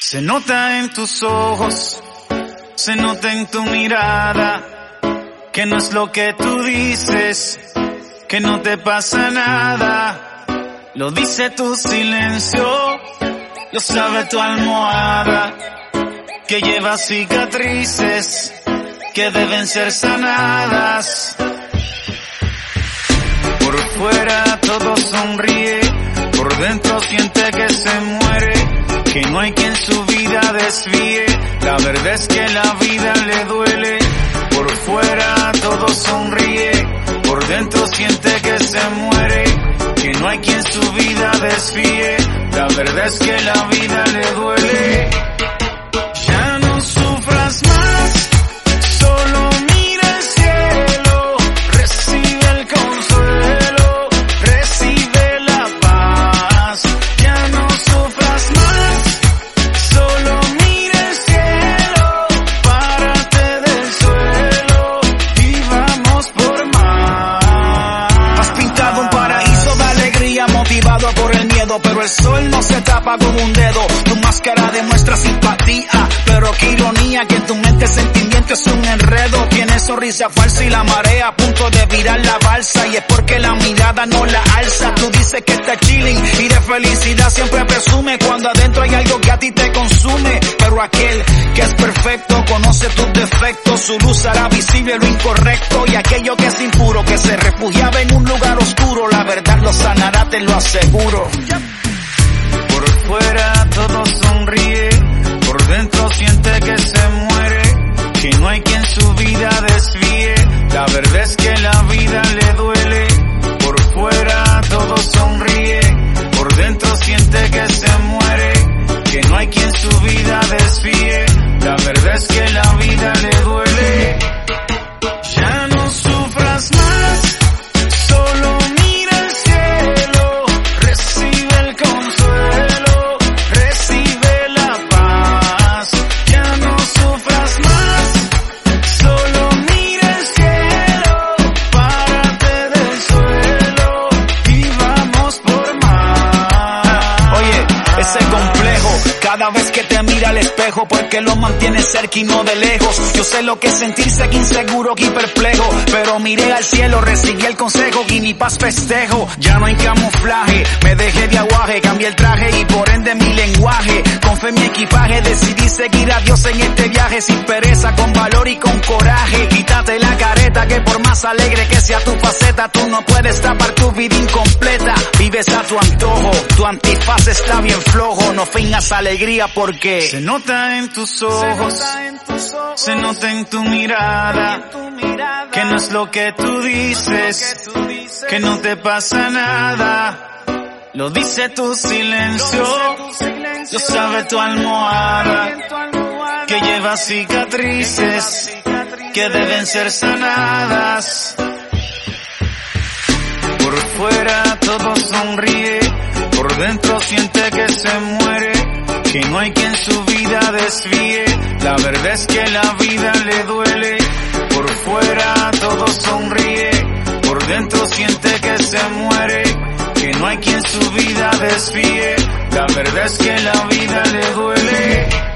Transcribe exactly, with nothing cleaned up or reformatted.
Se nota en tus ojos, se nota en tu mirada, que no es lo que tú dices, que no te pasa nada. Lo dice tu silencio, lo sabe tu almohada, que lleva cicatrices que deben ser sanadas. Por fuera todo sonríe, por dentro siente que se muere, que no hay quien su vida desvíe. La verdad es que la vida le duele. Por fuera todo sonríe, por dentro siente que se muere, que no hay quien su vida desvíe. La verdad es que la vida le duele. Ya no sufras más, solo mira el cielo, recibe el consuelo, recibe la paz. Ya no sufras más, solo mira el cielo, párate del suelo y vamos por más. Has pintado un paraíso de alegría, motivado por el miedo, pero el sol no se tapa con un dedo. Tu máscara demuestra simpatía, pero qué ironía que en tu mente el sentimiento es un enredo. Tienes sonrisa falsa y la marea a punto de virar la balsa, y es porque la mirada no la alza. Tú dices que estás chilling y de felicidad siempre presume, cuando adentro hay algo que a ti te consume. Pero aquel que es perfecto conoce tus defectos, su luz hará visible lo incorrecto, y aquello que es impuro, que se refugiaba en un lugar oscuro, la verdad lo sanará, te lo aseguro. Por fuera todo sonríe, por dentro siente que se muere, que no hay quien su vida desvíe. La verdad es que la vida le duele. Por fuera todo sonríe, por dentro siente que se muere, que no hay quien su vida desvíe. La verdad es que la vida le duele. Ya no sufras más, solo mira el cielo, recibe el consuelo, recibe la paz. Ya no sufras más, solo mira el cielo, párate del suelo y vamos por más. Oye, ese complejo, cada vez que te mira al espejo, porque lo mantiene cerca y no de lejos. Yo sé lo que es sentirse aquí inseguro y perplejo, pero miré al cielo, recibí el consejo y mi paz festejo. Ya no hay camuflaje, me dejé de aguaje, cambié el traje y por ende mi lenguaje. Con fe en mi equipaje decidí seguir a Dios en este viaje, sin pereza, con valor y con coraje. Quítate la careta, que por más alegre que sea tu faceta, tú no puedes tapar tu vida incompleta. Vives a tu antojo, tu antifaz está bien flojo, no finjas alegría porque se nota en tus ojos, se nota en tu mirada, que no es lo que tú dices, que no te pasa nada. Lo dice tu silencio, lo sabe tu almohada, que lleva cicatrices que deben ser sanadas. Por fuera todo sonríe, por dentro siente que se muere, que no hay quien su vida desvíe. La verdad es que la vida le duele. Por fuera todo sonríe, por dentro siente que se muere, que no hay quien su vida desvíe. La verdad es que la vida le duele.